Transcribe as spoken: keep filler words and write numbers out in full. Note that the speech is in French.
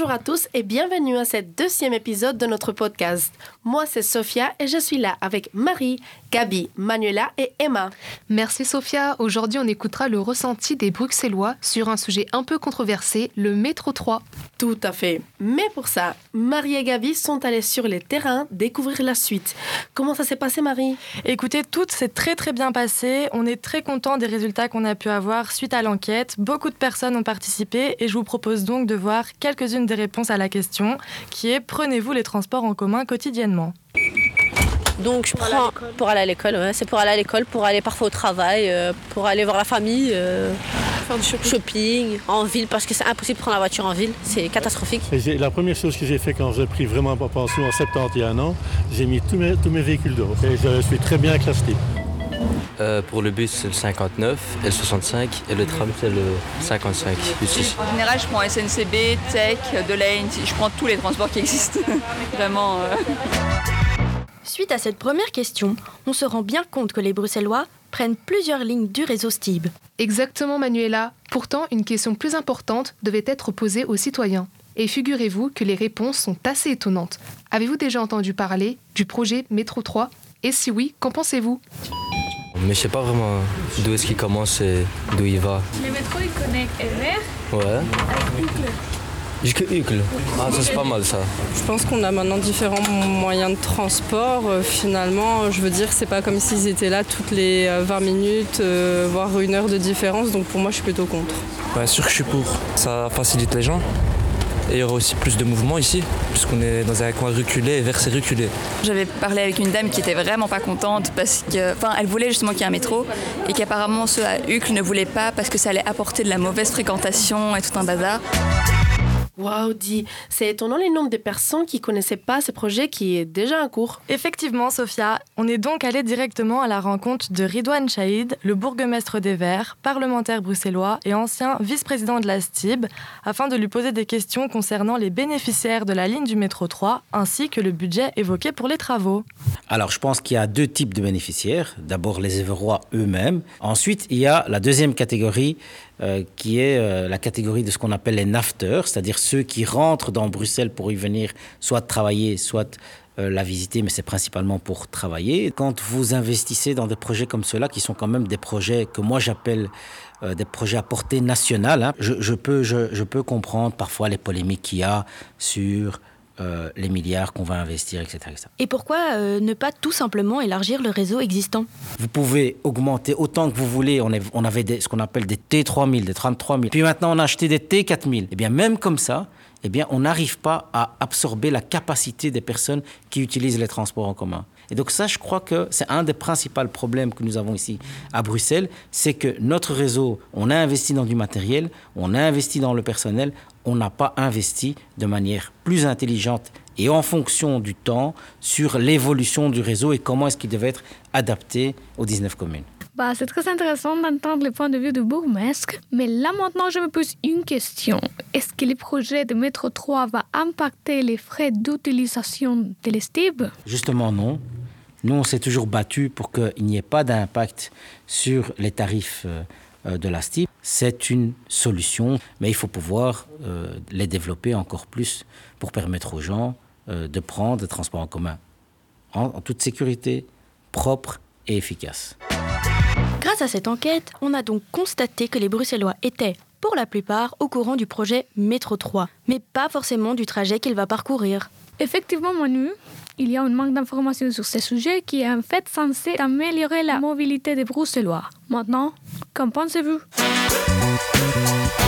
Bonjour à tous et bienvenue à ce deuxième épisode de notre podcast. Moi, c'est Sophia et je suis là avec Marie, Gabi, Manuela et Emma. Merci Sophia. Aujourd'hui, on écoutera le ressenti des Bruxellois sur un sujet un peu controversé, le métro trois. Tout à fait. Mais pour ça, Marie et Gabi sont allées sur les terrains découvrir la suite. Comment ça s'est passé, Marie ? Écoutez, tout s'est très très bien passé. On est très contents des résultats qu'on a pu avoir suite à l'enquête. Beaucoup de personnes ont participé et je vous propose donc de voir quelques-unes des réponses à la question qui est « Prenez-vous les transports en commun quotidiennement ?» Donc je prends pour aller à l'école, ouais. C'est pour aller à l'école, pour aller parfois au travail, euh, pour aller voir la famille, euh, faire du shopping. shopping, en ville, parce que c'est impossible de prendre la voiture en ville, c'est catastrophique. Et la première chose que j'ai fait quand j'ai pris vraiment ma pension à soixante et un ans, j'ai mis tous mes, tous mes véhicules dehors et je suis très bien classé. Euh, pour le bus, c'est le cinquante-neuf et le soixante-cinq et le tram, c'est le cinquante-cinq. En général, je prends S N C B, Tech, Delane, je prends tous les transports qui existent. Vraiment. Euh... Suite à cette première question, on se rend bien compte que les Bruxellois prennent plusieurs lignes du réseau Stib. Exactement Manuela. Pourtant, une question plus importante devait être posée aux citoyens. Et figurez-vous que les réponses sont assez étonnantes. Avez-vous déjà entendu parler du projet Métro trois ? Et si oui, qu'en pensez-vous ? Mais je sais pas vraiment d'où est-ce qu'il commence et d'où il va. Le métro, il connecte Ever Ouais. avec Uccle. Jusque Uccle. Ah, ça c'est pas mal ça. Je pense qu'on a maintenant différents moyens de transport. Euh, finalement, je veux dire, c'est pas comme s'ils étaient là toutes les vingt minutes, euh, voire une heure de différence. Donc pour moi, je suis plutôt contre. Bien sûr que je suis pour. Ça facilite les gens. Et il y aura aussi plus de mouvement ici, puisqu'on est dans un coin reculé et versé reculé. J'avais parlé avec une dame qui était vraiment pas contente parce que, enfin, elle voulait justement qu'il y ait un métro et qu'apparemment ceux à Uccle ne voulaient pas parce que ça allait apporter de la mauvaise fréquentation et tout un bazar. Waouh, dis, c'est étonnant le nombre de personnes qui ne connaissaient pas ce projet qui est déjà en cours. Effectivement, Sophia, on est donc allé directement à la rencontre de Ridouane Chahid, le bourgmestre d'Ever, parlementaire bruxellois et ancien vice-président de la Stib, afin de lui poser des questions concernant les bénéficiaires de la ligne du métro trois, ainsi que le budget évoqué pour les travaux. Alors, je pense qu'il y a deux types de bénéficiaires. D'abord, les Everois eux-mêmes. Ensuite, il y a la deuxième catégorie, Euh, qui est euh, la catégorie de ce qu'on appelle les nafteurs, c'est-à-dire ceux qui rentrent dans Bruxelles pour y venir soit travailler, soit euh, la visiter, mais c'est principalement pour travailler. Quand vous investissez dans des projets comme ceux-là, qui sont quand même des projets que moi j'appelle euh, des projets à portée nationale, hein, je, je, peux, je, je peux comprendre parfois les polémiques qu'il y a sur euh, les milliards qu'on va investir, et cetera et cetera. Et pourquoi euh, ne pas tout simplement élargir le réseau existant ? Vous pouvez augmenter autant que vous voulez. On, est, on avait des, ce qu'on appelle des T trois mille, des trente-trois mille. Puis maintenant, on a acheté des T quatre mille. Eh bien, même comme ça, eh bien, on n'arrive pas à absorber la capacité des personnes qui utilisent les transports en commun. Et donc ça, je crois que c'est un des principaux problèmes que nous avons ici à Bruxelles, c'est que notre réseau, on a investi dans du matériel, on a investi dans le personnel, on n'a pas investi de manière plus intelligente et en fonction du temps sur l'évolution du réseau et comment est-ce qu'il devait être adapté aux dix-neuf communes. Bah, c'est très intéressant d'entendre le point de vue du bourgmestre, mais là maintenant je me pose une question. Est-ce que le projet de métro trois va impacter les frais d'utilisation de l'Stib ? Justement non. Nous, on s'est toujours battu pour qu'il n'y ait pas d'impact sur les tarifs euh, de la Stib. C'est une solution, mais il faut pouvoir euh, les développer encore plus pour permettre aux gens euh, de prendre des transports en commun en, en toute sécurité, propre et efficace. Grâce à cette enquête, on a donc constaté que les Bruxellois étaient, pour la plupart, au courant du projet Métro trois, mais pas forcément du trajet qu'il va parcourir. Effectivement, Manu, il y a un manque d'informations sur ce sujet qui est en fait censé améliorer la mobilité des Bruxellois. Maintenant, qu'en pensez-vous ?